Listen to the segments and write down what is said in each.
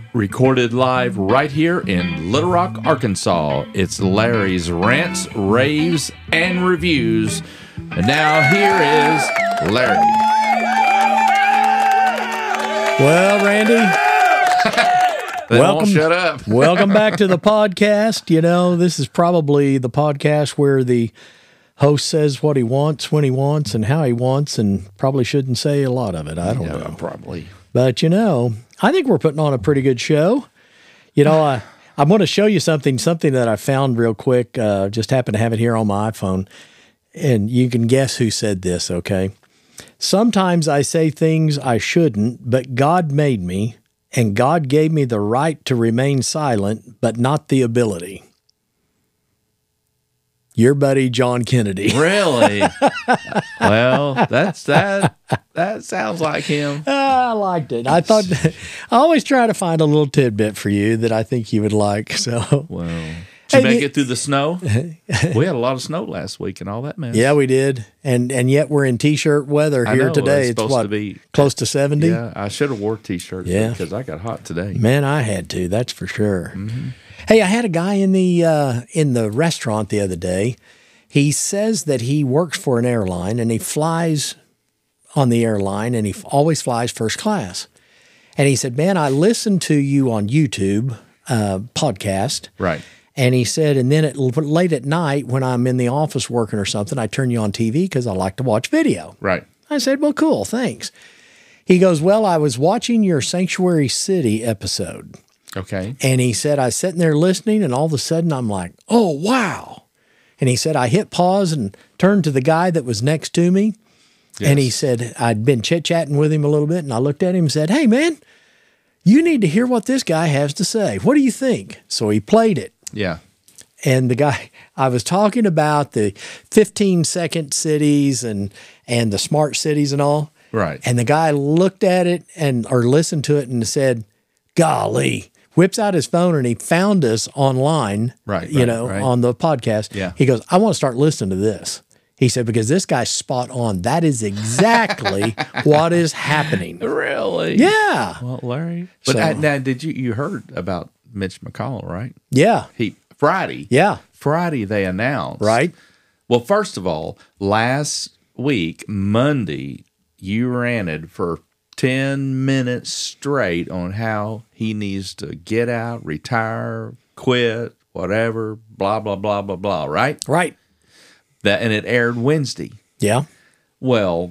Recorded live right here in Little Rock, Arkansas. It's Larry's Rants, Raves, and Reviews. And now here is Larry. Well, Randy, welcome. Shut up. Welcome back to the podcast. You know, this is probably the podcast where the host says what he wants, when he wants, and how he wants, and probably shouldn't say a lot of it. I don't know. Probably. But, you know, I think we're putting on a pretty good show. You know, I'm going to show you something that I found real quick. Just happened to have it here on my iPhone. And you can guess who said this, okay? Sometimes I say things I shouldn't, but God made me, and God gave me the right to remain silent, but not the ability. Your buddy, John Kennedy. Really? Well, that sounds like him. I liked it. I always try to find a little tidbit for you that I think you would like. So, well, did you make it through the snow? We had a lot of snow last week and all that mess. Yeah, we did. And yet we're in T-shirt weather here today. It's supposed to be close to 70? Yeah, I should have wore T-shirts because I got hot today. Man, I had to. That's for sure. Mm-hmm. Hey, I had a guy in the restaurant the other day. He says that he works for an airline and he flies on the airline and he always flies first class. And he said, man, I listen to you on YouTube podcast. Right. And he said, and then late at night when I'm in the office working or something, I turn you on TV because I like to watch video. Right. I said, well, cool, thanks. He goes, well, I was watching your Sanctuary City episode. Okay. And he said, I was sitting there listening, and all of a sudden I'm like, oh, wow. And he said, I hit pause and turned to the guy that was next to me. Yes. And he said, I'd been chit-chatting with him a little bit, and I looked at him and said, hey, man, you need to hear what this guy has to say. What do you think? So he played it. Yeah. And the guy, I was talking about the 15-second cities and the smart cities and all. Right. And the guy looked at it or listened to it and said, golly, whips out his phone and he found us online, on the podcast. Yeah. He goes, I want to start listening to this. He said, because this guy's spot on. That is exactly what is happening. Really? Yeah. Well, Larry. But now, did you heard about Mitch McConnell, right? Yeah. Friday. Yeah. Friday they announced. Right. Well, first of all, last week, Monday, you ranted for 10 minutes straight on how he needs to get out, retire, quit, whatever, blah, blah, blah, blah, blah, right? Right. And it aired Wednesday. Yeah. Well,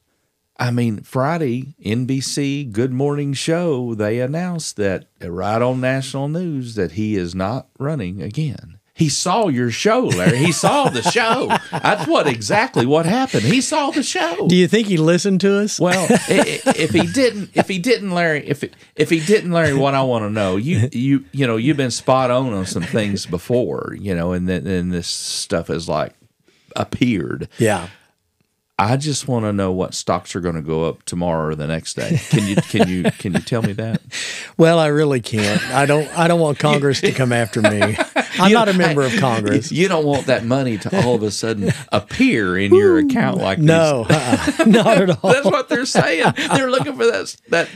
I mean, Friday, NBC Good Morning Show, they announced that right on national news that he is not running again. He saw your show, Larry. He saw the show. That's exactly what happened. He saw the show. Do you think he listened to us? Well, if he didn't, Larry, Larry, what I want to know, you've been spot on some things before, and then this stuff has appeared. Yeah. I just want to know what stocks are going to go up tomorrow or the next day. Can you tell me that? Well, I really can't. I don't want Congress to come after me. I'm not a member of Congress. You don't want that money to all of a sudden appear in your account like no, not at all. That's what they're saying. They're looking for that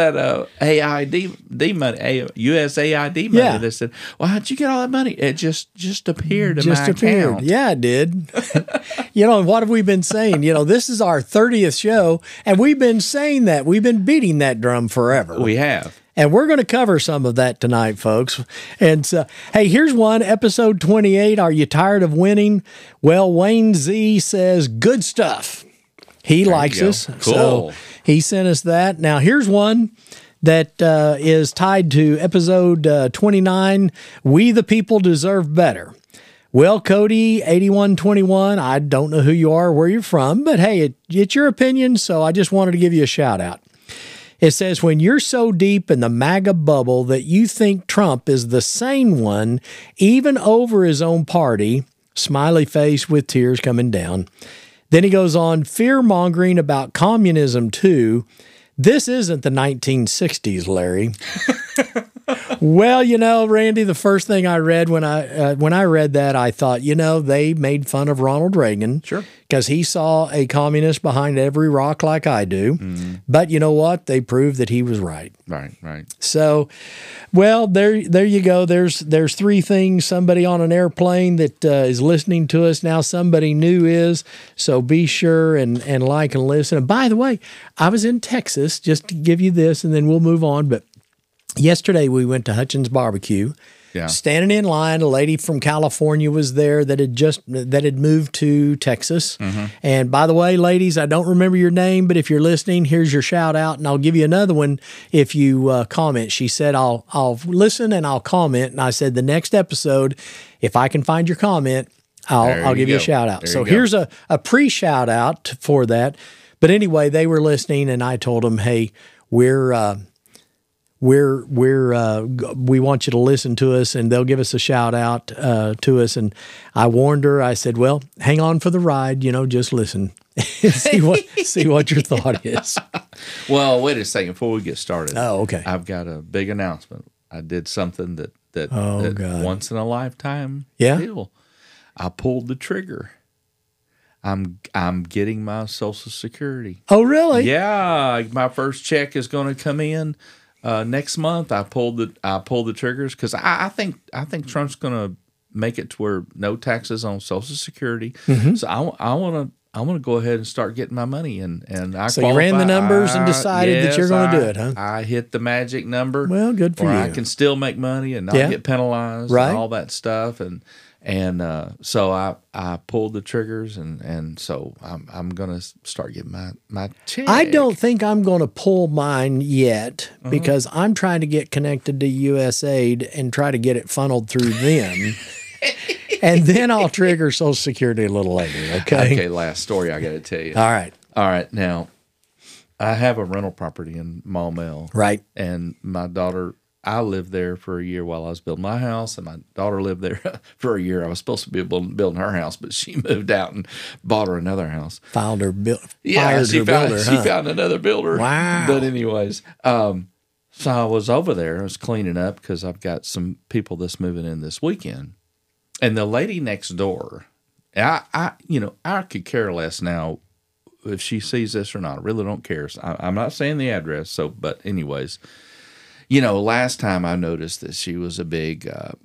AID money, USAID money. Yeah. They said, "Well, how'd you get all that money?" It just appeared in my account. Yeah, it did. What have we been saying? This is our 30th show, and we've been saying that. We've been beating that drum forever. We have. And we're going to cover some of that tonight, folks. And hey, here's one, episode 28. Are you tired of winning? Well, Wayne Z says, good stuff. He likes us. Cool. So he sent us that. Now, here's one that is tied to episode 29. We the people deserve better. Well, Cody, 8121, I don't know who you are or where you're from, but hey, it's your opinion, so I just wanted to give you a shout out. It says, when you're so deep in the MAGA bubble that you think Trump is the sane one, even over his own party, smiley face with tears coming down. Then he goes on, fear-mongering about communism too. This isn't the 1960s, Larry. Well, Randy, the first thing I read when I read that, I thought, they made fun of Ronald Reagan. Sure. Because he saw a communist behind every rock like I do. Mm-hmm. But you know what? They proved that he was right. Right. So, well, there you go. There's three things. Somebody on an airplane that is listening to us now. Somebody new is. So be sure and like and listen. And by the way, I was in Texas, just to give you this, and then we'll move on. But yesterday we went to Hutchins Barbecue. Yeah. Standing in line, a lady from California was there that had moved to Texas. Mm-hmm. And by the way, ladies, I don't remember your name, but if you're listening, here's your shout out, and I'll give you another one if you comment. She said, I'll listen and I'll comment. And I said, the next episode, if I can find your comment, I'll give you a shout out. So here's a pre-shout out for that. But anyway, they were listening, and I told them, hey, we want you to listen to us, and they'll give us a shout out to us. And I warned her. I said, well, hang on for the ride. Just listen, see what your thought is. Well, wait a second before we get started. Oh, okay. I've got a big announcement. I did something that God. Once in a lifetime Yeah? deal. I pulled the trigger. I'm getting my Social Security. Oh, really? Yeah, my first check is going to come in. Next month, I pulled the triggers because I think Trump's going to make it to where no taxes on Social Security. Mm-hmm. So I want to go ahead and start getting my money and I. So you ran the numbers and decided that you're going to do it, huh? I hit the magic number. Well, good for you. I can still make money and not get penalized, right? And all that stuff and so I pulled the triggers and so I'm going to start getting my check. I don't think I'm going to pull mine yet because I'm trying to get connected to USAID and try to get it funneled through them. And then I'll trigger Social Security a little later, okay? Okay, last story I got to tell you. All right. Now, I have a rental property in Maumelle. Right. And my daughter... I lived there for a year while I was building my house, and my daughter lived there for a year. I was supposed to be building her house, but she moved out and bought her another house. Fired her builder. She found another builder. Wow. But anyways, so I was over there. I was cleaning up because I've got some people that's moving in this weekend, and the lady next door. I could care less now if she sees this or not. I really don't care. I'm not saying the address. So, but anyways. Last time I noticed that she was a big,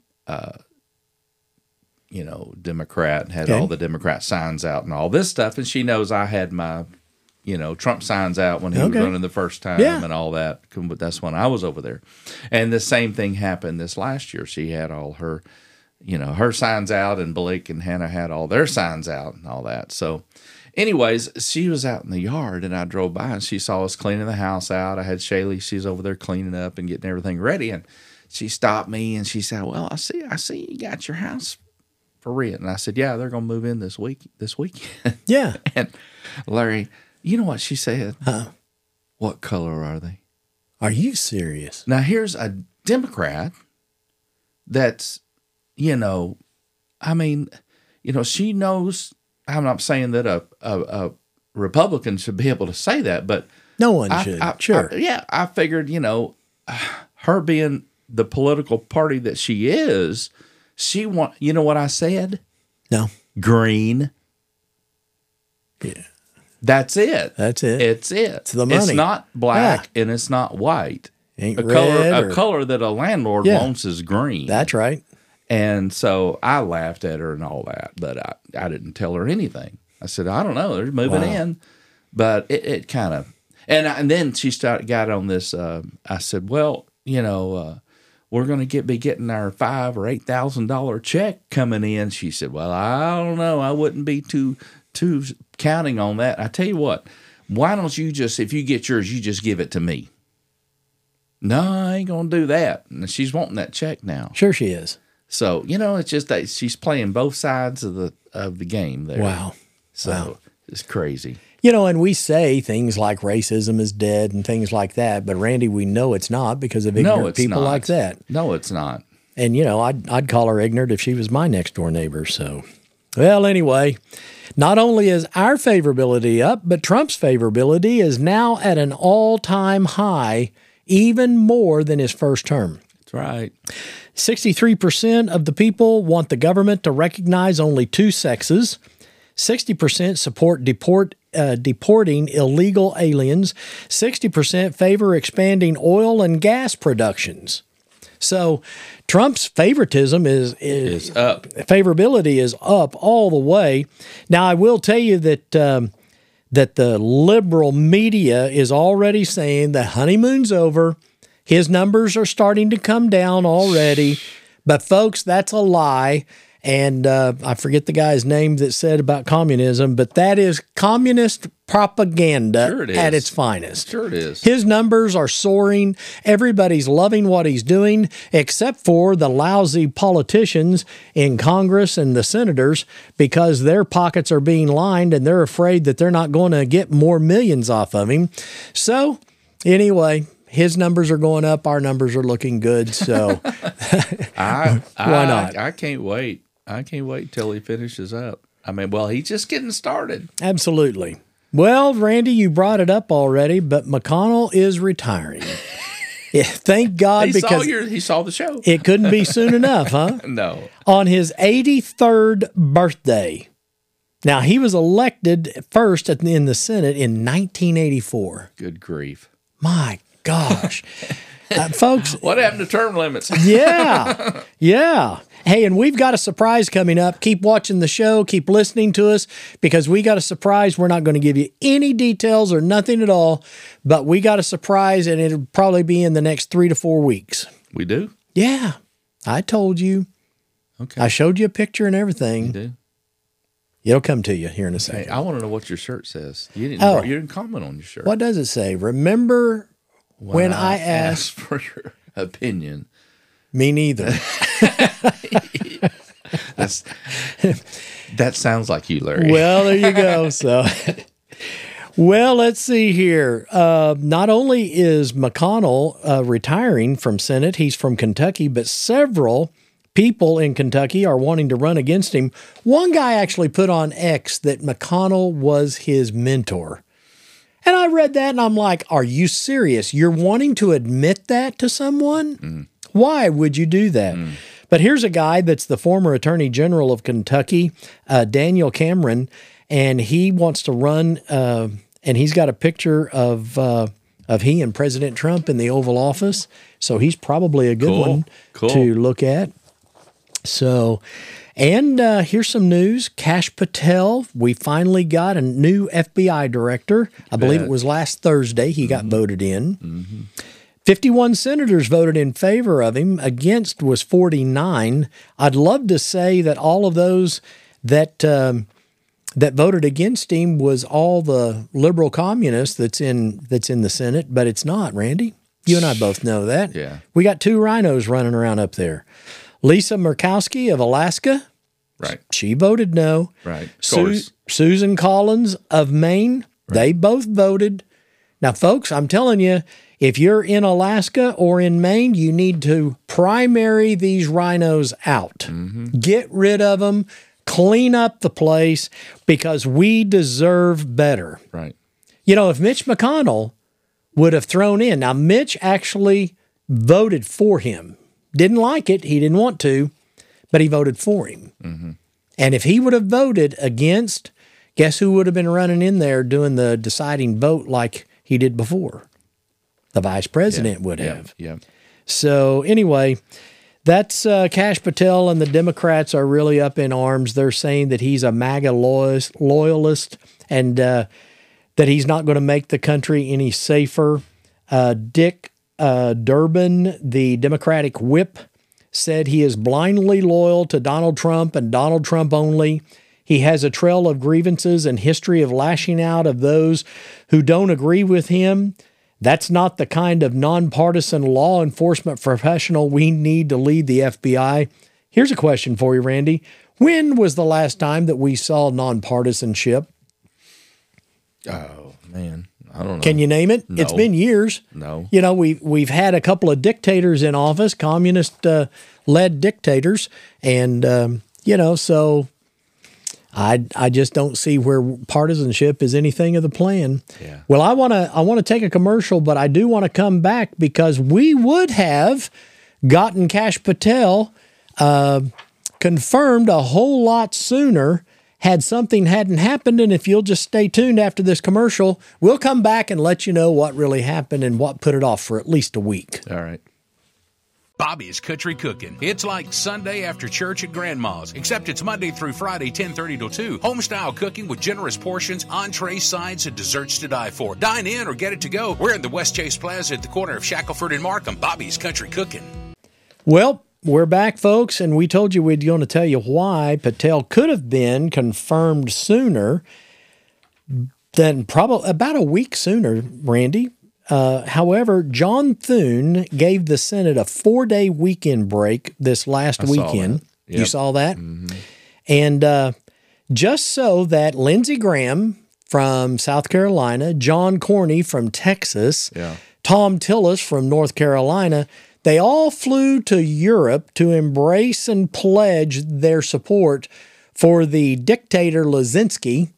Democrat and had all the Democrat signs out and all this stuff. And she knows I had my, Trump signs out when he was running the first time and all that. But that's when I was over there. And the same thing happened this last year. She had all her, her signs out, and Blake and Hannah had all their signs out and all that. So anyways, she was out in the yard, and I drove by, and she saw us cleaning the house out. I had Shaylee; she's over there cleaning up and getting everything ready, and she stopped me and she said, "Well, I see you got your house for rent." And I said, "Yeah, they're gonna move in this weekend." Yeah. And Larry, you know what she said? What color are they? Are you serious? Now here's a Democrat that's, she knows. I'm not saying that a Republican should be able to say that, but no one should. Sure. I figured, her being the political party that she is, she you know what I said? No. Green. Yeah. That's it. It's it. It's the money. It's not black and it's not white. Ain't a color that a landlord wants is green. That's right. And so I laughed at her and all that, but I didn't tell her anything. I said, I don't know, they're moving in. But it kind of, and then she got on this, I said, well, we're going to be getting our $5,000 or $8,000 check coming in. She said, well, I don't know. I wouldn't be too counting on that. I tell you what, why don't you just, if you get yours, you just give it to me. No, I ain't going to do that. And she's wanting that check now. Sure she is. So, it's just that she's playing both sides of the game there. Wow. So it's crazy. And we say things like racism is dead and things like that, but Randy, we know it's not because of ignorant people like that. No, it's not. And, I'd call her ignorant if she was my next door neighbor. So, well, anyway, not only is our favorability up, but Trump's favorability is now at an all-time high, even more than his first term. That's right. 63% of the people want the government to recognize only two sexes. 60% support deporting illegal aliens. 60% favor expanding oil and gas productions. So Trump's favoritism is up. Favorability is up all the way. Now, I will tell you that that the liberal media is already saying the honeymoon's over. His numbers are starting to come down already. But, folks, that's a lie. And I forget the guy's name that said about communism, but that is communist propaganda at its finest. Sure it is. His numbers are soaring. Everybody's loving what he's doing, except for the lousy politicians in Congress and the senators, because their pockets are being lined and they're afraid that they're not going to get more millions off of him. So, anyway, his numbers are going up. Our numbers are looking good. So, why not? I can't wait. I can't wait till he finishes up. I mean, well, he's just getting started. Absolutely. Well, Randy, you brought it up already, but McConnell is retiring. Yeah, thank God, because he saw the show. It couldn't be soon enough, huh? No. On his 83rd birthday. Now, he was elected first in the Senate in 1984. Good grief. My gosh. Folks. What happened to term limits? Yeah. Yeah. Hey, and we've got a surprise coming up. Keep watching the show. Keep listening to us, because we got a surprise. We're not going to give you any details or nothing at all, but we got a surprise, and it'll probably be in the next 3 to 4 weeks. We do? Yeah. I told you. Okay. I showed you a picture and everything. You do? It'll come to you here in a second. Hey, I want to know what your shirt says. You didn't comment on your shirt. What does it say? Remember when I asked for your opinion. Me neither. That sounds like you, Larry. Well, there you go. So, well, let's see here. Not only is McConnell retiring from Senate, he's from Kentucky, but several people in Kentucky are wanting to run against him. One guy actually put on X that McConnell was his mentor. And I read that and I'm like, are you serious? You're wanting to admit that to someone? Mm. Why would you do that? Mm. But here's a guy that's the former Attorney General of Kentucky, Daniel Cameron, and he wants to run, and he's got a picture of he and President Trump in the Oval Office. So he's probably a good one to look at. So, and here's some news. Kash Patel, we finally got a new FBI director. I believe it was last Thursday he got voted in. Mm-hmm. 51 senators voted in favor of him. Against was 49. I'd love to say that all of those that voted against him was all the liberal communists that's in the Senate, but it's not, Randy. You and I both know that. Yeah. We got two rhinos running around up there. Lisa Murkowski of Alaska. Right. She voted no. Right. Of course. Susan Collins of Maine. Right. They both voted. Now, folks, I'm telling you, if you're in Alaska or in Maine, you need to primary these rhinos out. Mm-hmm. Get rid of them. Clean up the place, because we deserve better. Right. You know, if Mitch McConnell would have thrown in. Now, Mitch actually voted for him. Didn't like it. He didn't want to, but he voted for him. Mm-hmm. And if he would have voted against, guess who would have been running in there doing the deciding vote like he did before? The vice president would have. Yeah. So anyway, that's Kash Patel, and the Democrats are really up in arms. They're saying that he's a MAGA loyalist and that he's not going to make the country any safer. Dick Durbin, the Democratic whip, said he is blindly loyal to Donald Trump and Donald Trump only. He has a trail of grievances and history of lashing out of those who don't agree with him. That's not the kind of nonpartisan law enforcement professional we need to lead the FBI. Here's a question for you, Randy. When was the last time that we saw nonpartisanship? Oh, man. I don't know. Can you name it? No. It's been years. No. You know, we've had a couple of dictators in office, communist-led dictators, and, so I just don't see where partisanship is anything of the plan. Yeah. Well, I want to take a commercial, but I do want to come back because we would have gotten Kash Patel confirmed a whole lot sooner had something hadn't happened. And if you'll just stay tuned after this commercial, we'll come back and let you know what really happened and what put it off for at least a week. All right. Bobby's Country Cooking. It's like Sunday after church at Grandma's, except it's Monday through Friday, 10:30 to 2. Home-style cooking with generous portions, entrees, sides, and desserts to die for. Dine in or get it to go. We're in the West Chase Plaza at the corner of Shackelford and Markham. Bobby's Country Cooking. Well, we're back, folks, and we told you we'd going to tell you why Patel could have been confirmed sooner than probably about a week sooner, Randy. However, John Thune gave the Senate a 4-day weekend break this last weekend. Yep. You saw that? Mm-hmm. And just so that Lindsey Graham from South Carolina, John Cornyn from Texas, Tom Tillis from North Carolina, they all flew to Europe to embrace and pledge their support for the dictator Lazinski,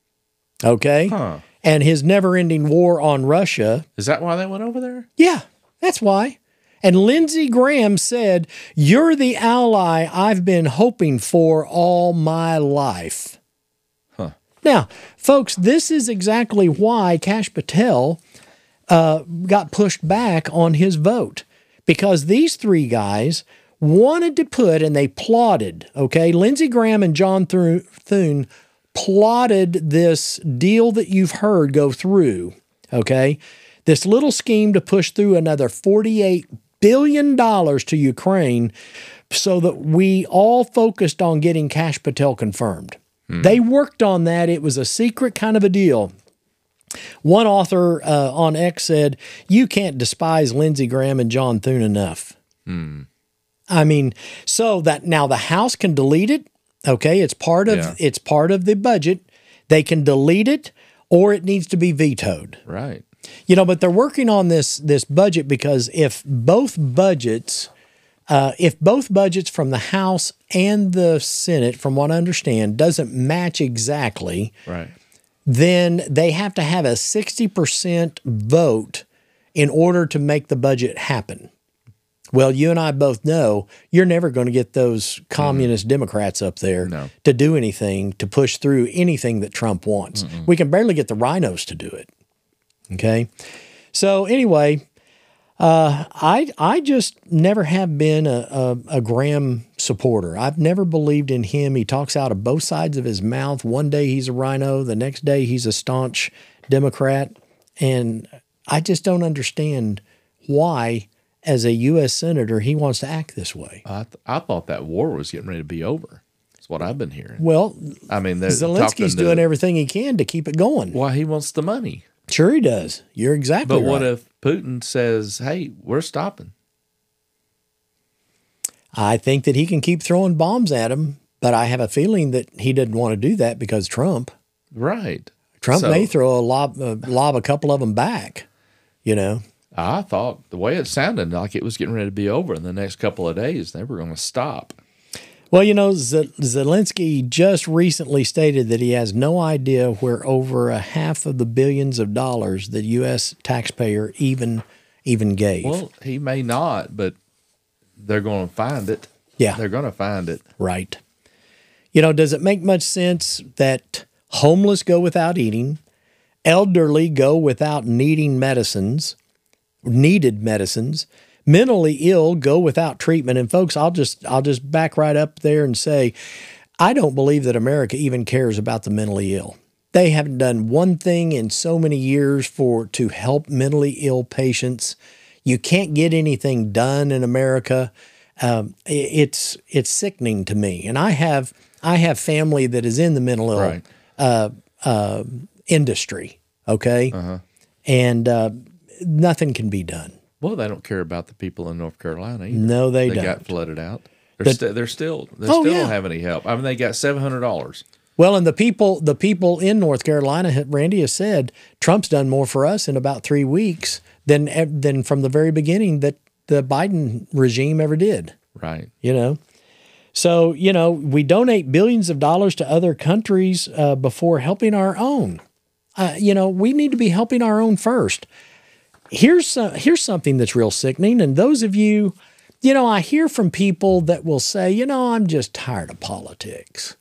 and his never-ending war on Russia. Is that why they went over there? Yeah, that's why. And Lindsey Graham said, "You're the ally I've been hoping for all my life." Now, folks, this is exactly why Kash Patel got pushed back on his vote. Because these three guys wanted to put, and they plotted, Lindsey Graham and John Thune plotted this deal that you've heard go through, this little scheme to push through another $48 billion to Ukraine so that we all focused on getting Kash Patel confirmed. They worked on that. It was a secret kind of a deal. One author on X said, "You can't despise Lindsey Graham and John Thune enough." I mean, so that now the House can delete it. It's part of the budget. They can delete it, or it needs to be vetoed. Right. But they're working on this budget because if both budgets from the House and the Senate, from what I understand, doesn't match exactly, right, then they have to have a 60% vote in order to make the budget happen. Well, you and I both know you're never going to get those communist Democrats up there to do anything, to push through anything that Trump wants. We can barely get the rhinos to do it. So anyway, I just never have been a Graham supporter. I've never believed in him. He talks out of both sides of his mouth. One day he's a rhino, the next day he's a staunch Democrat. And I just don't understand why, as a U.S. Senator, he wants to act this way. I thought that war was getting ready to be over. That's what I've been hearing. Well, I mean, Zelensky's doing everything he can to keep it going. Why, he wants the money. Sure he does. You're exactly right. But what if Putin says, "Hey, we're stopping"? I think that he can keep throwing bombs at him, but I have a feeling that he didn't want to do that because Trump. Right. Trump may throw lob a couple of them back, I thought the way it sounded like it was getting ready to be over in the next couple of days. They were going to stop. Well, Zelensky just recently stated that he has no idea where over $500 million the U.S. taxpayer even gave. Well, he may not, but they're going to find it. Yeah. They're going to find it. Right. Does it make much sense that homeless go without eating, elderly go without needed medicines, mentally ill go without treatment? And folks, I'll just back right up there and say, I don't believe that America even cares about the mentally ill. They haven't done one thing in so many years to help mentally ill patients. You can't get anything done in America. It's sickening to me. And I have family that is in the mental ill industry. And nothing can be done. Well, they don't care about the people in North Carolina either. No, they don't. They got flooded out. They still don't have any help. I mean, they got $700. Well, and the people in North Carolina, Randy has said, Trump's done more for us in about 3 weeks than from the very beginning that the Biden regime ever did. Right. So, we donate billions of dollars to other countries before helping our own. We need to be helping our own first. Here's something that's real sickening. And those of you I hear from people that will say, I'm just tired of politics.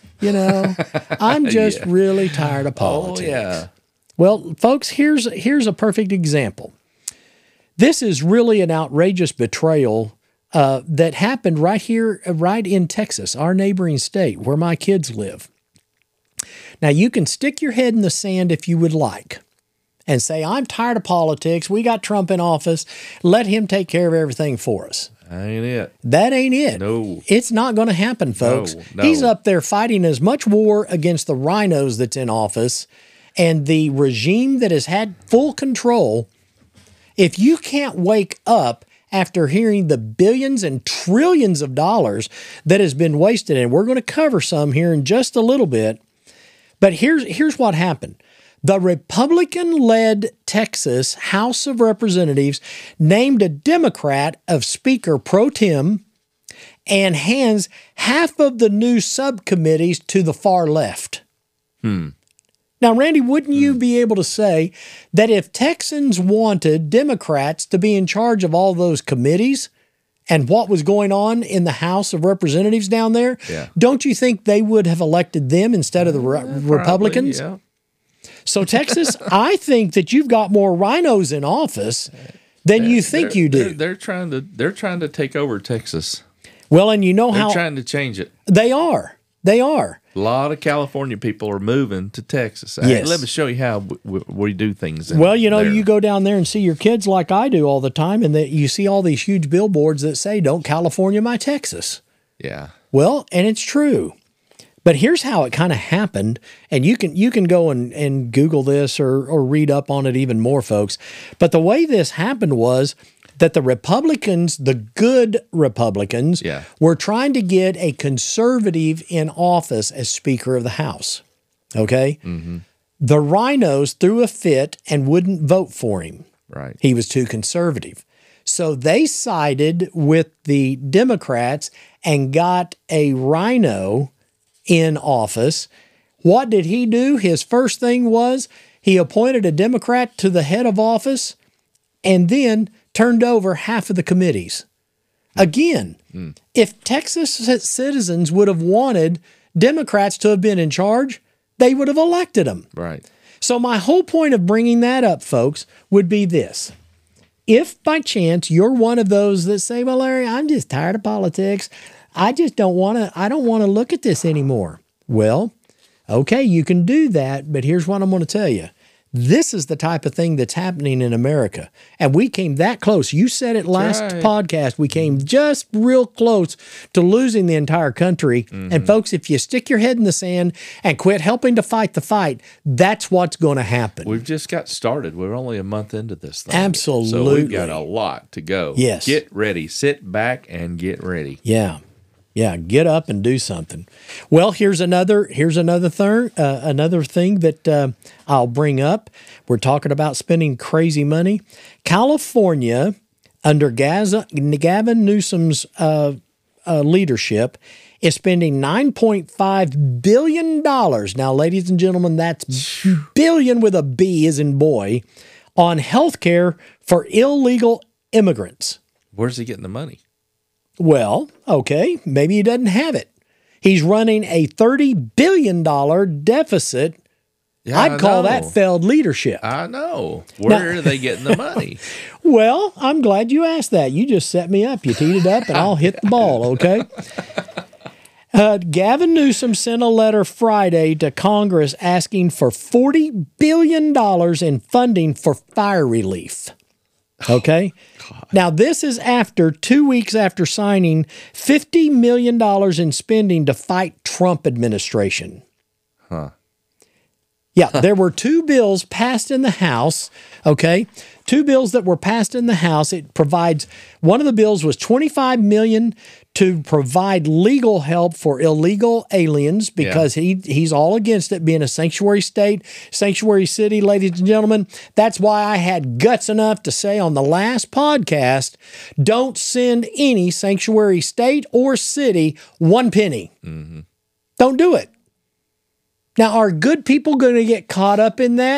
I'm just really tired of politics. Oh, yeah. Well, folks, here's a perfect example. This is really an outrageous betrayal that happened right here, right in Texas, our neighboring state, where my kids live. Now, you can stick your head in the sand if you would like and say, I'm tired of politics. We got Trump in office. Let him take care of everything for us. Ain't it? That ain't it. No. It's not going to happen, folks. No. He's up there fighting as much war against the rhinos that's in office and the regime that has had full control. If you can't wake up after hearing the billions and trillions of dollars that has been wasted, and we're going to cover some here in just a little bit, but here's what happened. The Republican-led Texas House of Representatives named a Democrat of Speaker pro tem and hands half of the new subcommittees to the far left. Now, Randy, wouldn't you be able to say that if Texans wanted Democrats to be in charge of all those committees and what was going on in the House of Representatives down there, don't you think they would have elected them instead of the Republicans? Yeah. So, Texas, I think that you've got more rhinos in office than you think you do. They're trying to take over Texas. Well, and you know They're how trying to change it. they are. They are. A lot of California people are moving to Texas. Hey, Yes. let me show you how we do things. Well, you there. go down there and see your kids like I do all the time, and that you see all these huge billboards that say, "Don't California my Texas." Yeah. Well, and it's true. But here's how it kind of happened, and you can go and Google this or read up on it even more, folks. But the way this happened was that the Republicans, the good Republicans, were trying to get a conservative in office as Speaker of the House. Okay? Mm-hmm. The rhinos threw a fit and wouldn't vote for him. Right. He was too conservative. So they sided with the Democrats and got a rhino in office. What did he do? His first thing was he appointed a Democrat to the head of office and then turned over half of the committees. Again, if Texas citizens would have wanted Democrats to have been in charge, they would have elected them. Right. So my whole point of bringing that up, folks, would be this. If by chance you're one of those that say, well, Larry, I'm just tired of politics. I don't want to look at this anymore. Well, okay, you can do that, but here's what I'm going to tell you. This is the type of thing that's happening in America. And we came that close. You said it last podcast. We came just real close to losing the entire country. Mm-hmm. And folks, if you stick your head in the sand and quit helping to fight the fight, that's what's going to happen. We've just got started. We're only a month into this thing. Absolutely. So we've got a lot to go. Yes. Get ready. Sit back and get ready. Yeah. Yeah, get up and do something. Well, here's another thing that I'll bring up. We're talking about spending crazy money. California, under Gavin Newsom's leadership, is spending $9.5 billion. Now, ladies and gentlemen, that's billion with a B as in boy, on health care for illegal immigrants. Where's he getting the money? Well, okay, maybe he doesn't have it. He's running a $30 billion deficit. Yeah, I'd call that failed leadership. I know. Where are they getting the money? Well, I'm glad you asked that. You just set me up. You teed it up, and I'll hit the ball, okay? Gavin Newsom sent a letter Friday to Congress asking for $40 billion in funding for fire relief. Okay? Now, this is after 2 weeks after signing $50 million in spending to fight Trump administration. Huh. Yeah, there were two bills passed in the House, okay? Two bills that were passed in the House. It provides, one of the bills was $25 million to provide legal help for illegal aliens because he's all against it being a sanctuary state, sanctuary city, ladies and gentlemen. That's why I had guts enough to say on the last podcast, don't send any sanctuary state or city one penny. Mm-hmm. Don't do it. Now, are good people going to get caught up in that?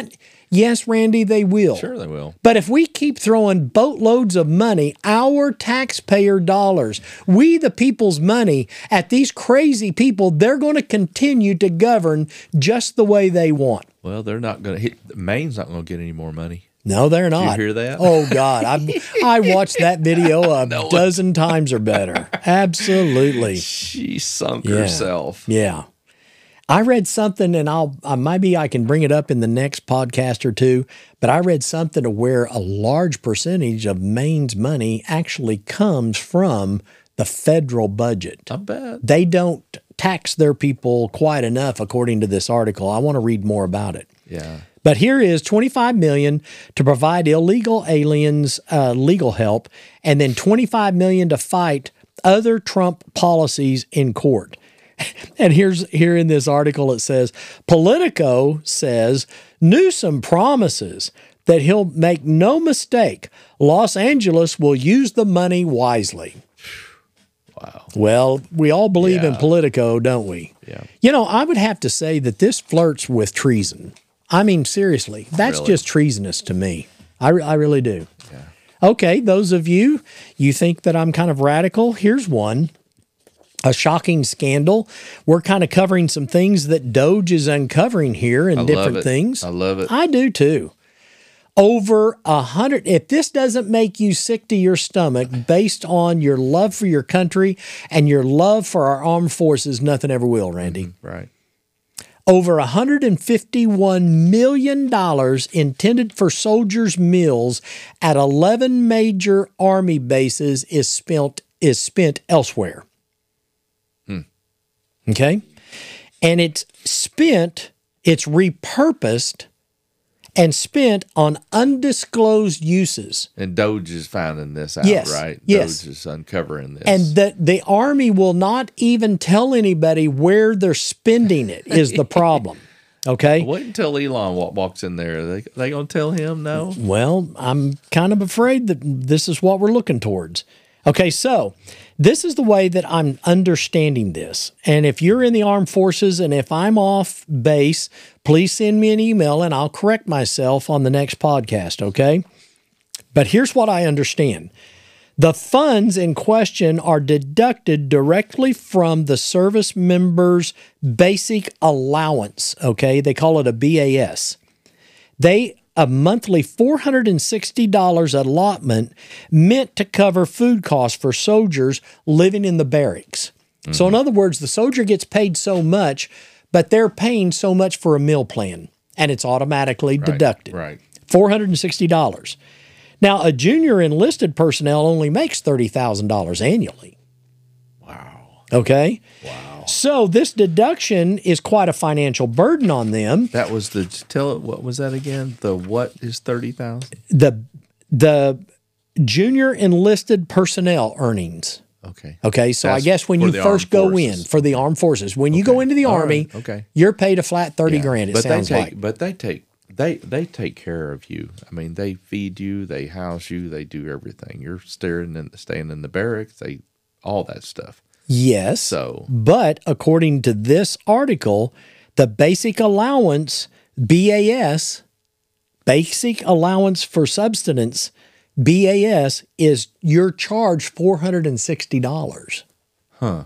Yes, Randy, they will. Sure they will. But if we keep throwing boatloads of money, our taxpayer dollars, we the people's money, at these crazy people, they're going to continue to govern just the way they want. Well, they're not going to hit. Maine's not going to get any more money. No, they're not. Did you hear that? Oh, God. I watched that video a dozen times or better. Absolutely. She sunk herself. Yeah. I read something, and maybe I can bring it up in the next podcast or two, but I read something to where a large percentage of Maine's money actually comes from the federal budget. I bet. They don't tax their people quite enough, according to this article. I want to read more about it. Yeah. But here is $25 million to provide illegal aliens legal help, and then $25 million to fight other Trump policies in court. And here in this article it says, Politico says Newsom promises that he'll make no mistake. Los Angeles will use the money wisely. Wow. Well, we all believe in Politico, don't we? Yeah. You know, I would have to say that this flirts with treason. I mean, seriously, that's just treasonous to me. I really do. Yeah. Okay, those of you think that I'm kind of radical, here's one. A shocking scandal. We're kind of covering some things that Doge is uncovering here and different things. I love it. I do too. Over 100. If this doesn't make you sick to your stomach based on your love for your country and your love for our armed forces, nothing ever will, Randy. Right. Over $151 million intended for soldiers' meals at 11 major Army bases is spent elsewhere. Okay? And it's repurposed and spent on undisclosed uses. And Doge is finding this out, right? Yes. Doge is uncovering this. And the Army will not even tell anybody where they're spending it is the problem. Okay? Wait until Elon walks in there. They going to tell him no? Well, I'm kind of afraid that this is what we're looking towards. Okay, so this is the way that I'm understanding this. And if you're in the armed forces and if I'm off base, please send me an email and I'll correct myself on the next podcast, okay? But here's what I understand. The funds in question are deducted directly from the service member's basic allowance, okay? They call it a BAS. A monthly $460 allotment meant to cover food costs for soldiers living in the barracks. Mm-hmm. So in other words, the soldier gets paid so much, but they're paying so much for a meal plan, and it's automatically deducted. Right. $460. Now, a junior enlisted personnel only makes $30,000 annually. Wow. Okay? Wow. So this deduction is quite a financial burden on them. That was what was that again? The what is 30,000? The junior enlisted personnel earnings. Okay. Okay, so I guess when you first go in for the armed forces, when you go into the Army, you're paid a flat 30 grand, it sounds like. But they take care of you. I mean, they feed you, they house you, they do everything. You're staying in the barracks, all that stuff. Yes, but according to this article, the basic allowance, BAS, basic allowance for subsistence, BAS, is you're charged $460. Huh.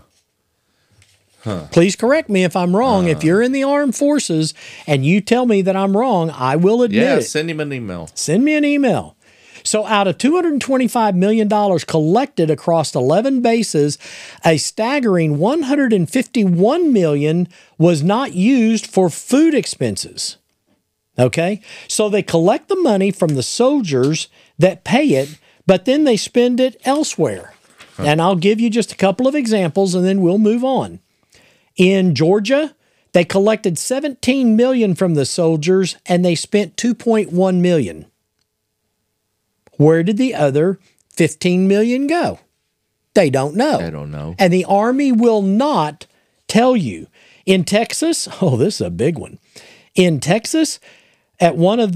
Please correct me if I'm wrong. If you're in the armed forces and you tell me that I'm wrong, I will admit it. Send him an email. Send me an email. So out of $225 million collected across 11 bases, a staggering $151 million was not used for food expenses. Okay? So they collect the money from the soldiers that pay it, but then they spend it elsewhere. Huh. And I'll give you just a couple of examples and then we'll move on. In Georgia, they collected $17 million from the soldiers and they spent $2.1 million. Where did the other $15 million go? They don't know. They don't know. And the Army will not tell you. In Texas, this is a big one. In Texas, at one of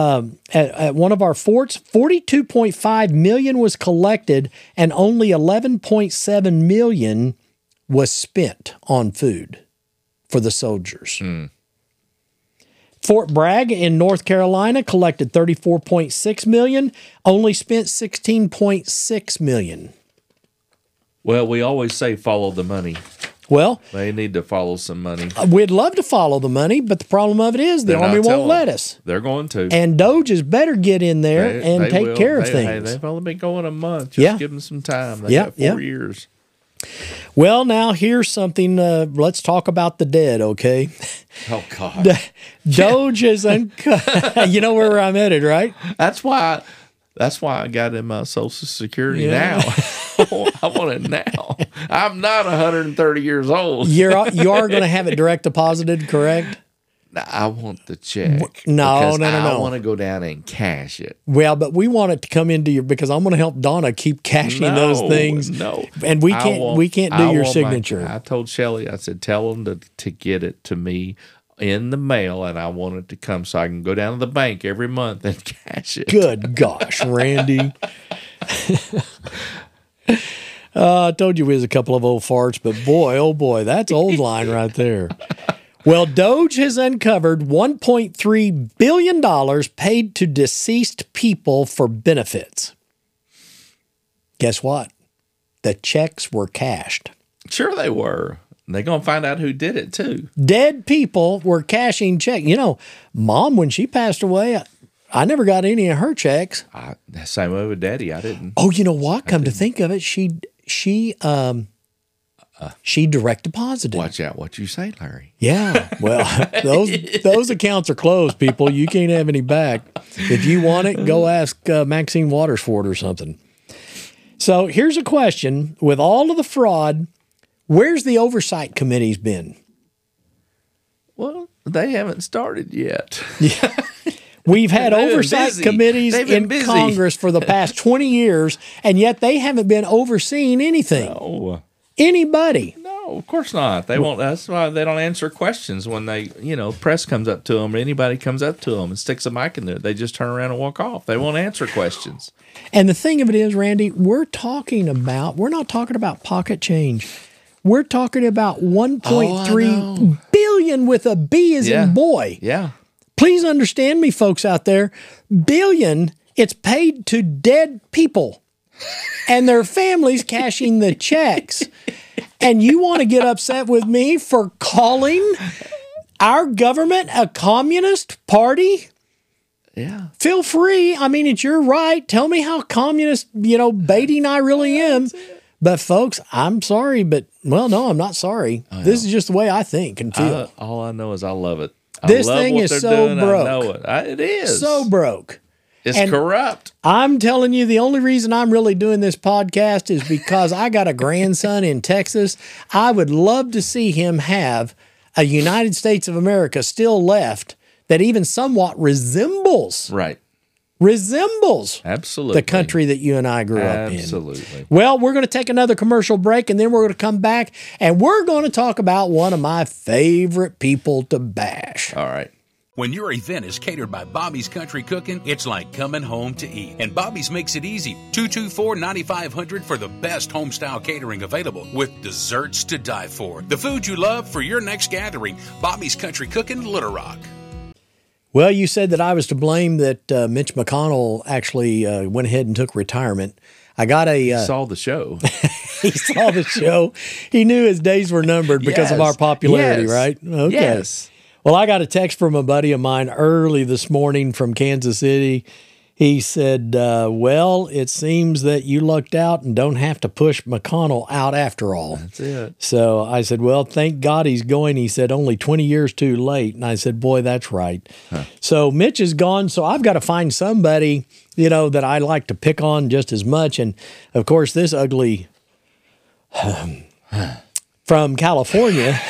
our forts, $42.5 million was collected, and only $11.7 million was spent on food for the soldiers. Fort Bragg in North Carolina collected $34.6 million, only spent $16.6 million. Well, we always say follow the money. Well, They need to follow some money. we'd love to follow the money, but the problem of it is the They're Army not won't telling. let us. They're going to. And Doges better get in there and They take will. care of Hey, things. they've only been going a month. Just Yeah. give them some time. They Yeah, got 4 yeah. years. Well, now here's something. Let's talk about the dead, okay? Oh, God. Doge is you know where I'm headed, right? That's why I got in my Social Security Yeah. now. I want it now. I'm not 130 years old. You are going to have it direct deposited, correct? I want the check. No, because no, no, I no. want to go down and cash it. Well, but we want it to come into your because I'm going to help Donna keep cashing those things. No, and we can't do your signature. I told Shelly, I said, tell them to get it to me in the mail, and I want it to come so I can go down to the bank every month and cash it. Good gosh, Randy. I told you we was a couple of old farts, but boy, oh boy, that's old line right there. Well, Doge has uncovered $1.3 billion paid to deceased people for benefits. Guess what? The checks were cashed. Sure they were. They're going to find out who did it, too. Dead people were cashing checks. You know, Mom, when she passed away, I never got any of her checks. Same way with Daddy. I didn't. Oh, you know what? Come to think of it, she direct deposited. Watch out what you say, Larry. Yeah. Well, those accounts are closed, people. You can't have any back. If you want it, go ask Maxine Watersford or something. So here's a question. With all of the fraud, where's the oversight committees been? Well, they haven't started yet. We've had They've been oversight busy. committees They've been in busy. Congress for the past 20 years, and yet they haven't been overseeing anything. No. Anybody. No, of course not. They won't. That's why they don't answer questions when press comes up to them or anybody comes up to them and sticks a mic in there. They just turn around and walk off. They won't answer questions. And the thing of it is, Randy, we're not talking about pocket change. We're talking about 1.3 billion with a B as in boy. Yeah. Please understand me, folks out there. Billion, it's paid to dead people and their families cashing the checks. And you want to get upset with me for calling our government a communist party? Yeah. Feel free. I mean, it's your right. Tell me how communist, baiting I really am. But folks, I'm sorry, but no, I'm not sorry. This is just the way I think and feel. All I know is I love it. This I love thing what is they're so doing. broke. I know it. It is. So broke. It's and corrupt. I'm telling you, the only reason I'm really doing this podcast is because I got a grandson in Texas. I would love to see him have a United States of America still left that even somewhat resembles Absolutely. the country that you and I grew up in. Absolutely. Well, we're going to take another commercial break, and then we're going to come back, and we're going to talk about one of my favorite people to bash. All right. When your event is catered by Bobby's Country Cooking, it's like coming home to eat. And Bobby's makes it easy. 224-9500 for the best home-style catering available with desserts to die for. The food you love for your next gathering. Bobby's Country Cooking, Little Rock. Well, you said that I was to blame that Mitch McConnell actually went ahead and took retirement. I got Saw the show. he saw the show. He knew his days were numbered because of Yes. our popularity, Yes. right? Okay. Yes. Well, I got a text from a buddy of mine early this morning from Kansas City. He said, well, it seems that you lucked out and don't have to push McConnell out after all. That's it. So I said, well, thank God he's going. He said, only 20 years too late. And I said, boy, that's right. So Mitch is gone. So I've got to find somebody, that I like to pick on just as much. And of course, this ugly from California.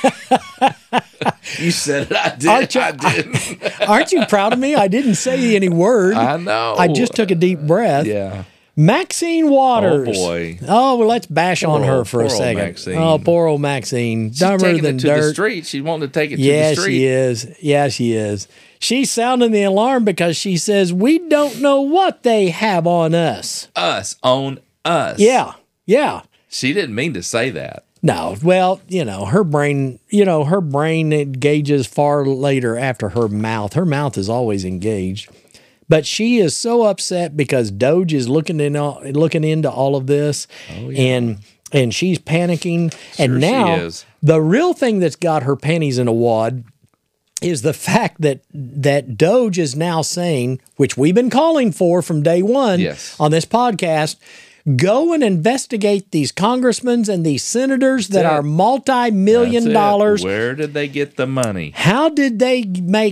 You said it. I did. I didn't. Aren't you proud of me? I didn't say any word. I know. I just took a deep breath. Yeah. Maxine Waters. Oh, boy. Oh, well, let's bash on her for a poor old second. Maxine. Oh, poor old Maxine. She's Dumber taking than it to dirt. the street. She wanted to take it to the Yes, street. she is. Yeah, she is. She's sounding the alarm because she says, we don't know what they have on us. Us. On us. Yeah, yeah. She didn't mean to say that. No, well, her brain engages far later after her mouth. Her mouth is always engaged. But she is so upset because Doge is looking into all of this, and she's panicking. And now the real thing that's got her panties in a wad is the fact that Doge is now saying, which we've been calling for from day one on this podcast, go and investigate these congressmen and these senators that are multi-million dollars. Where did they get the money? How did they make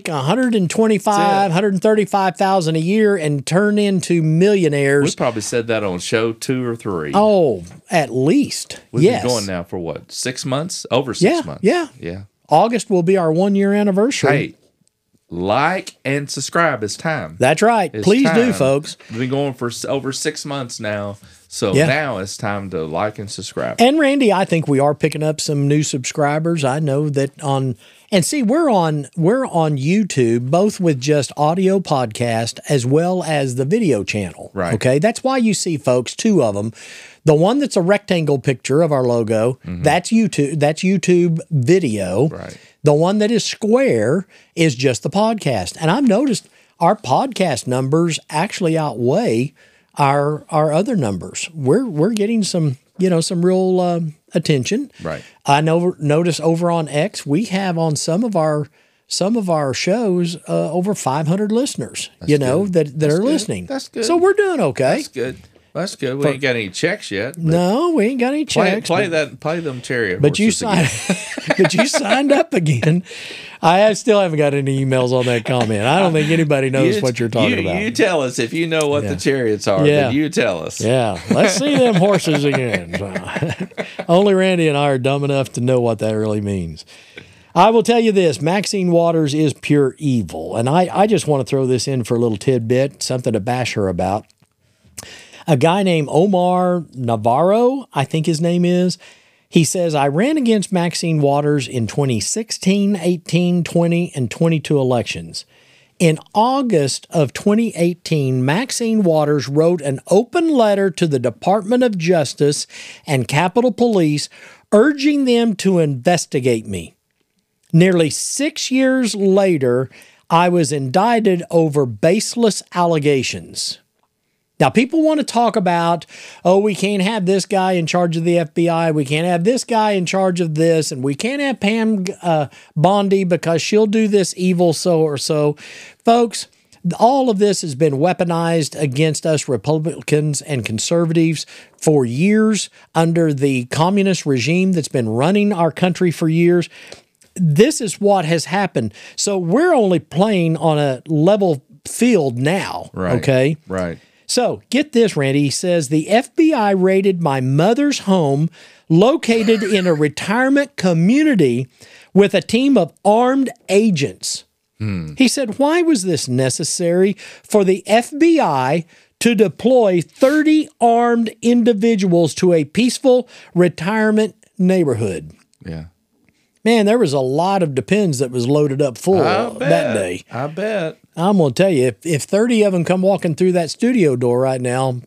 $135,000 a year and turn into millionaires? We probably said that on show 2 or 3. Oh, at least. We've been going now for what, 6 months? Over 6 months. Yeah. August will be our 1-year anniversary. Hey, like and subscribe. It's time. That's right. Please do, folks. We've been going for over 6 months now. So now it's time to like and subscribe. And Randy, I think we are picking up some new subscribers. I know that we're on YouTube, both with just audio podcast as well as the video channel. Right. Okay. That's why you see, folks, 2 of them. The one that's a rectangle picture of our logo, that's YouTube. That's YouTube video. Right. The one that is square is just the podcast. And I've noticed our podcast numbers actually outweigh our other numbers. We're getting some real attention. Right. I notice over on X we have on some of our shows over 500 listeners. That are listening. That's good. So we're doing okay. That's good. We ain't got any checks yet. No, we ain't got any checks. Play them chariot but you horses but you signed up again. I still haven't got any emails on that comment. I don't think anybody knows what you're talking about. You tell us if you know what the chariots are. Then you tell us. Yeah, let's see them horses again. Only Randy and I are dumb enough to know what that really means. I will tell you this, Maxine Waters is pure evil. And I just want to throw this in for a little tidbit, something to bash her about. A guy named Omar Navarro, I think his name is, he says, I ran against Maxine Waters in 2016, 18, 20, and 22 elections. In August of 2018, Maxine Waters wrote an open letter to the Department of Justice and Capitol Police urging them to investigate me. Nearly 6 years later, I was indicted over baseless allegations. Now, people want to talk about, we can't have this guy in charge of the FBI. We can't have this guy in charge of this. And we can't have Pam Bondi because she'll do this evil so or so. Folks, all of this has been weaponized against us Republicans and conservatives for years under the communist regime that's been running our country for years. This is what has happened. So we're only playing on a level field now. Right. Okay? Right. So, get this, Randy. He says, the FBI raided my mother's home located in a retirement community with a team of armed agents. He said, why was this necessary for the FBI to deploy 30 armed individuals to a peaceful retirement neighborhood? Yeah. Man, there was a lot of Depends that was loaded up full that day. I bet. I'm going to tell you, if 30 of them come walking through that studio door right now,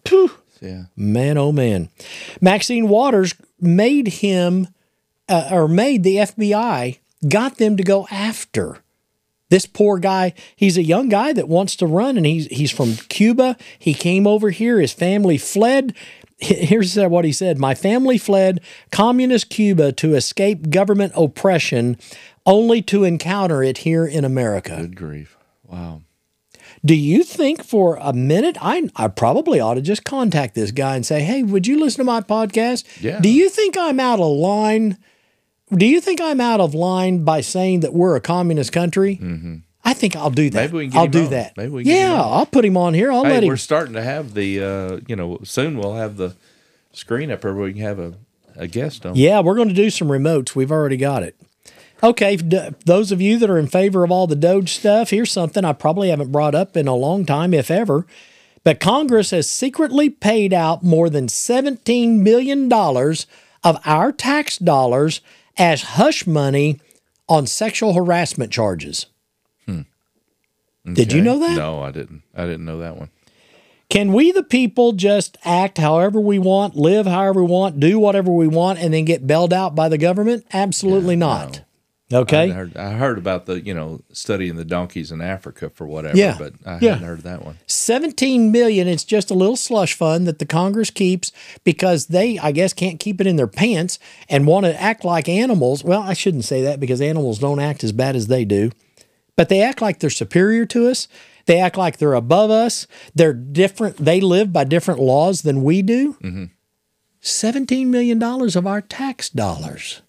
man, oh man. Maxine Waters made him, made the FBI, got them to go after this poor guy. He's a young guy that wants to run, and he's from Cuba. He came over here. His family fled. Here's what he said. My family fled communist Cuba to escape government oppression, only to encounter it here in America. Good grief. Wow. Do you think for a minute, I probably ought to just contact this guy and say, hey, would you listen to my podcast? Yeah. Do you think I'm out of line? Do you think I'm out of line by saying that we're a communist country? Mm-hmm. I think I'll do that. Maybe we can get him on. That. Maybe we can get him on. I'll put him on here. I'll let him. We're starting to have the, soon we'll have the screen up here where we can have a guest on. Yeah, we're going to do some remotes. We've already got it. Okay, those of you that are in favor of all the Doge stuff, here's something I probably haven't brought up in a long time, if ever. But Congress has secretly paid out more than $17 million of our tax dollars as hush money on sexual harassment charges. Okay. Did you know that? No, I didn't. I didn't know that one. Can we, the people, just act however we want, live however we want, do whatever we want, and then get bailed out by the government? Absolutely not. Okay. I heard about the, studying the donkeys in Africa for whatever, but I hadn't heard that one. $17 million. It's just a little slush fund that the Congress keeps because they, I guess, can't keep it in their pants and want to act like animals. Well, I shouldn't say that because animals don't act as bad as they do, but they act like they're superior to us. They act like they're above us. They're different. They live by different laws than we do. Mm-hmm. $17 million of our tax dollars.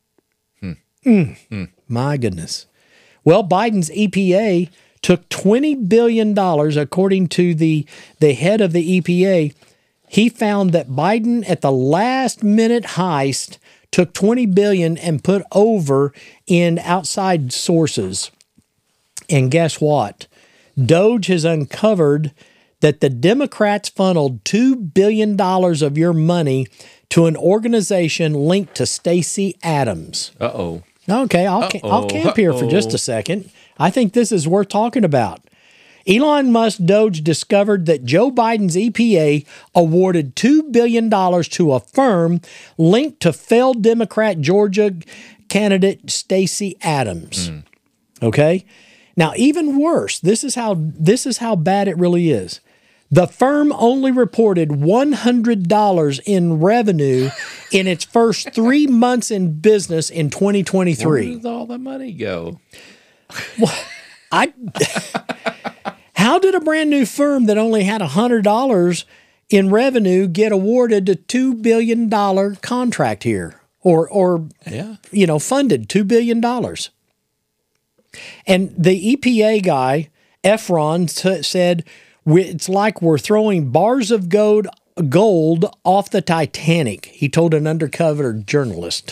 My goodness. Well, Biden's EPA took $20 billion, according to the head of the EPA. He found that Biden, at the last minute heist, took $20 billion and put over in outside sources. And guess what? Doge has uncovered that the Democrats funneled $2 billion of your money to an organization linked to Stacey Adams. Uh-oh. Okay, I'll camp here for just a second. I think this is worth talking about. Elon Musk Doge discovered that Joe Biden's EPA awarded $2 billion to a firm linked to failed Democrat Georgia candidate Stacey Adams. Okay? Now, even worse, this is how bad it really is. The firm only reported $100 in revenue in its first 3 months in business in 2023. Where did all the money go? Well, how did a brand new firm that only had $100 in revenue get awarded a $2 billion contract here, or funded $2 billion? And the EPA guy, Efron, said, it's like we're throwing bars of gold off the Titanic, he told an undercover journalist.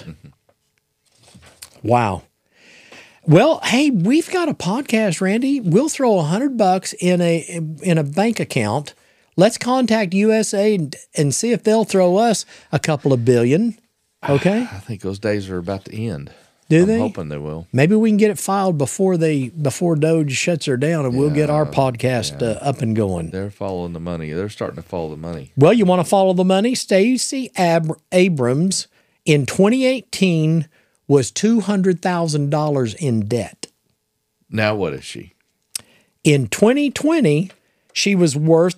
Wow. Well, hey, we've got a podcast, Randy. We'll throw $100 in a bank account. Let's contact USA and see if they'll throw us a couple of billion. Okay? I think those days are about to end. I'm hoping they will. Maybe we can get it filed before Doge shuts her down, and we'll get our podcast up and going. They're following the money. They're starting to follow the money. Well, you want to follow the money? Stacey Abrams in 2018 was $200,000 in debt. Now what is she? In 2020, she was worth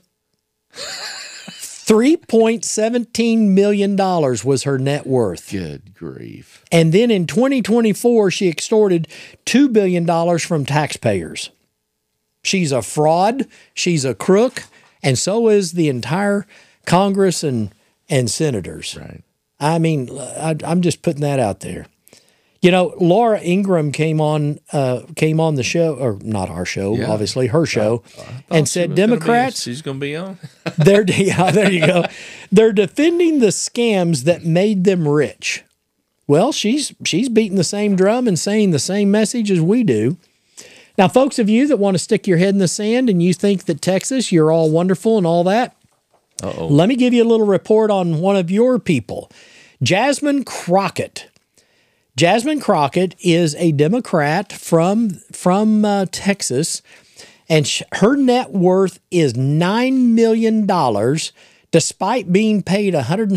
$3.17 million was her net worth. Good grief. And then in 2024, she extorted $2 billion from taxpayers. She's a fraud. She's a crook. And so is the entire Congress and senators. Right. I mean, I'm just putting that out there. You know, Laura Ingraham came on the show, or not our show, obviously her show, and said Democrats. She's going to be on. There you go. They're defending the scams that made them rich. Well, she's beating the same drum and saying the same message as we do. Now, folks of you that want to stick your head in the sand and you think that Texas, you're all wonderful and all that, let me give you a little report on one of your people, Jasmine Crockett. Jasmine Crockett is a Democrat from Texas, and her net worth is $9 million, despite being paid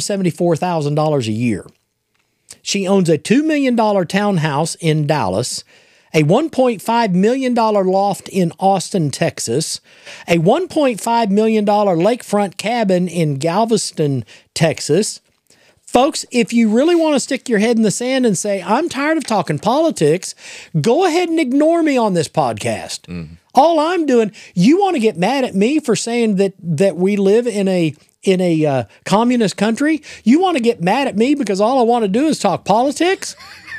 $174,000 a year. She owns a $2 million townhouse in Dallas, a $1.5 million loft in Austin, Texas, a $1.5 million lakefront cabin in Galveston, Texas. Folks, if you really want to stick your head in the sand and say, I'm tired of talking politics, go ahead and ignore me on this podcast. Mm-hmm. All I'm doing, you want to get mad at me for saying that we live in a communist country? You want to get mad at me because all I want to do is talk politics?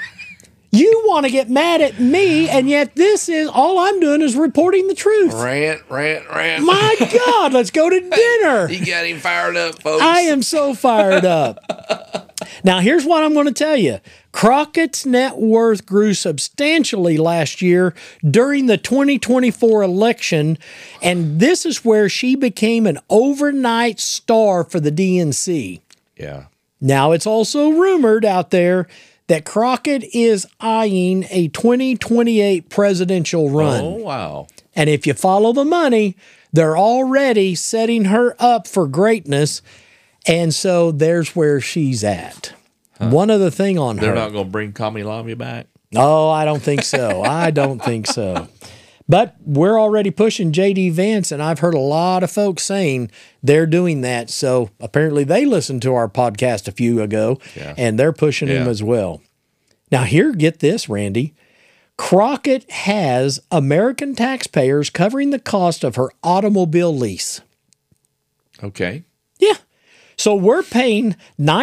You want to get mad at me, and yet this is all I'm doing is reporting the truth. Rant. My God, let's go to dinner. You got him fired up, folks. I am so fired up. Now, here's what I'm going to tell you. Crockett's net worth grew substantially last year during the 2024 election, and this is where she became an overnight star for the DNC. Yeah. Now, it's also rumored out there that Crockett is eyeing a 2028 presidential run. Oh, wow. And if you follow the money, They're already setting her up for greatness. And so there's where she's at. One other thing on her. They're not going to bring Kami Lami back? Oh, I don't think so. I don't think so. But we're already pushing J.D. Vance, and I've heard a lot of folks saying they're doing that. So apparently they listened to our podcast a few ago, and they're pushing him as well. Now here, get this, Randy. Crockett has American taxpayers covering the cost of her automobile lease. Okay. Yeah. So we're paying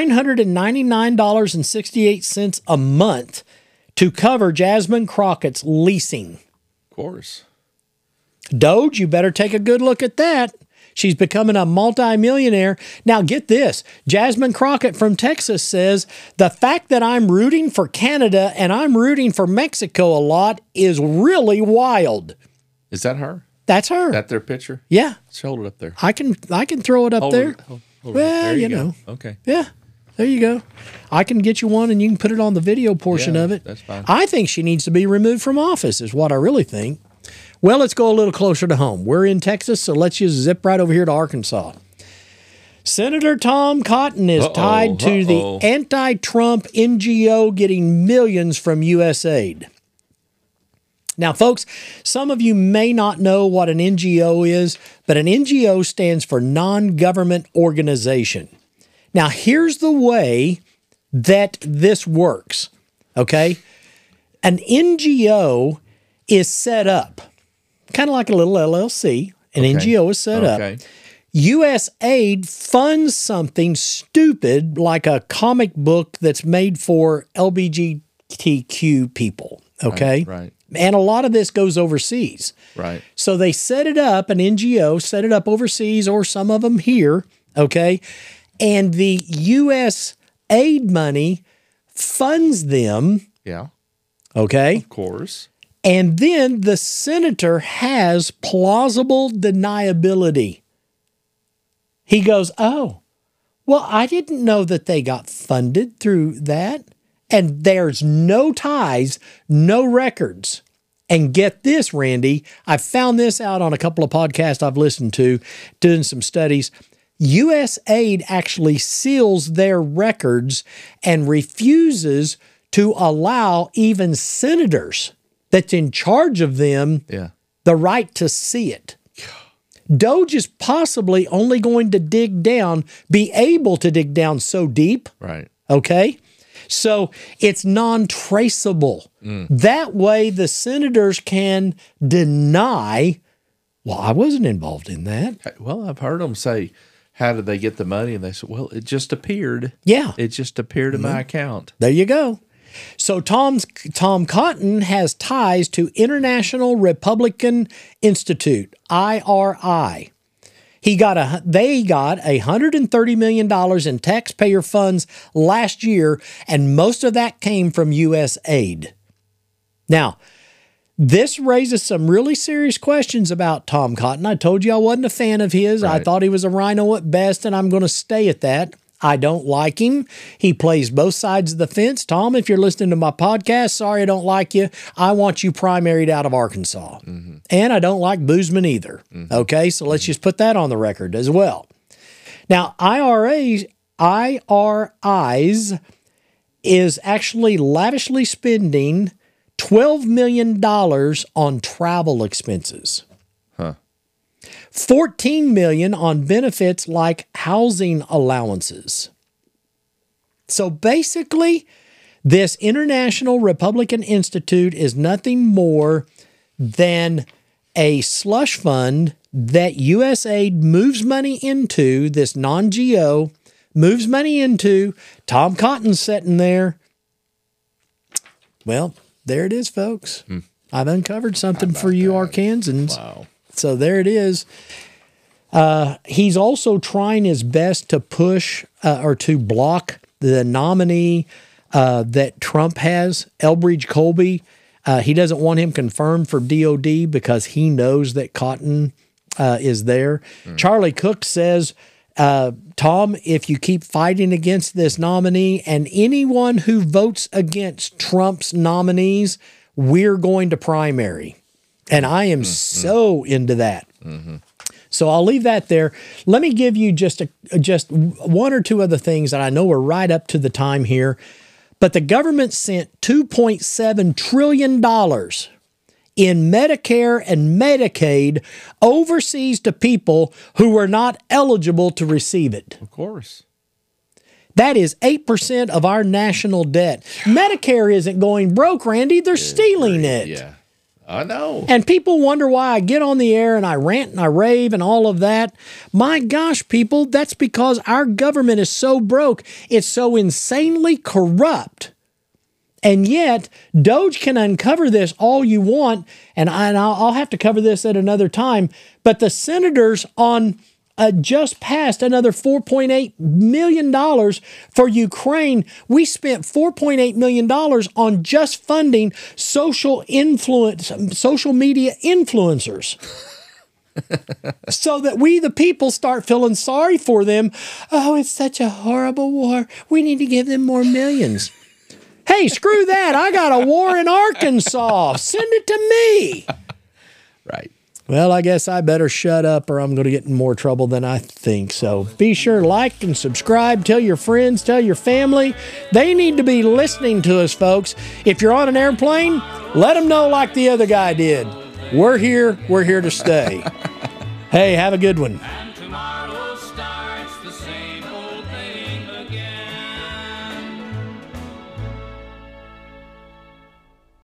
$999.68 a month to cover Jasmine Crockett's leasing. Of course. Doge, you better take a good look at that. She's becoming a multimillionaire. Now get this. Jasmine Crockett from Texas says, the fact that I'm rooting for Canada and I'm rooting for Mexico a lot is really wild. Is that her? That's her. That their picture? Yeah. Let's hold it up there. I can throw it up there. Hold Well, there you go. know. Okay. Yeah. There you go. I can get you one and you can put it on the video portion of it. That's fine. I think she needs to be removed from office is what I really think. Well, let's go a little closer to home. We're in Texas, so let's just zip right over here to Arkansas. Senator Tom Cotton is tied to the anti-Trump NGO getting millions from USAID. Now, folks, some of you may not know what an NGO is, but an NGO stands for non-government organization. Now, here's the way that this works, okay? An NGO is set up, kind of like a little LLC. An NGO is set up. USAID funds something stupid like a comic book that's made for LGBTQ people, okay? Right. And a lot of this goes overseas. Right. So they set it up, an NGO, set it up overseas or some of them here, okay? And the U.S. aid money funds them. Yeah. Okay. Of course. And then the senator has plausible deniability. He goes, oh, well, I didn't know that they got funded through that. And there's no ties, no records. And get this, Randy, I found this out on a couple of podcasts I've listened to, doing some studies. USAID actually seals their records and refuses to allow even senators that's in charge of them the right to see it. Doge is possibly only going to be able to dig down so deep. Right. Okay? So it's non-traceable. That way the senators can deny, well, I wasn't involved in that. Well, I've heard them say, how did they get the money? And they said, well, it just appeared. Yeah. It just appeared in my account. There you go. So Tom Cotton has ties to International Republican Institute, IRI. They got $130 million in taxpayer funds last year, and most of that came from USAID. Now, this raises some really serious questions about Tom Cotton. I told you I wasn't a fan of his. Right. I thought he was a rhino at best, and I'm going to stay at that. I don't like him. He plays both sides of the fence. Tom, if you're listening to my podcast, sorry I don't like you. I want you primaried out of Arkansas. And I don't like Boozman either. Okay, so let's just put that on the record as well. Now, IRIs is actually lavishly spending $12 million on travel expenses. $14 million on benefits like housing allowances. So basically, this International Republican Institute is nothing more than a slush fund that USAID moves money into, this non-GO, moves money into. Tom Cotton's sitting there. Well, there it is, folks. I've uncovered something for you Arkansans. Wow. So there it is. He's also trying his best to push or to block the nominee that Trump has, Elbridge Colby. He doesn't want him confirmed for DOD because he knows that Cotton is there. Charlie Cook says, Tom, if you keep fighting against this nominee and anyone who votes against Trump's nominees, we're going to primary. And I am so into that. So I'll leave that there. Let me give you just one or two other things that I know are right up to the time here. But the government sent $2.7 trillion in Medicare and Medicaid overseas to people who were not eligible to receive it. Of course. That is 8% of our national debt. Medicare isn't going broke, Randy. They're stealing it. Yeah, I know. And people wonder why I get on the air and I rant and I rave and all of that. My gosh, people, that's because our government is so broke. It's so insanely corrupt. And yet, Doge can uncover this all you want, and I'll have to cover this at another time, but the senators on just passed another $4.8 million for Ukraine. We spent $4.8 million on just funding social media influencers. So that we, the people, start feeling sorry for them. Oh, it's such a horrible war. We need to give them more millions. Hey, screw that. I got a war in Arkansas. Send it to me. Right. Well, I guess I better shut up or I'm going to get in more trouble than I think. So be sure to like and subscribe. Tell your friends, tell your family. They need to be listening to us, folks. If you're on an airplane, let them know like the other guy did. We're here to stay. Hey, have a good one.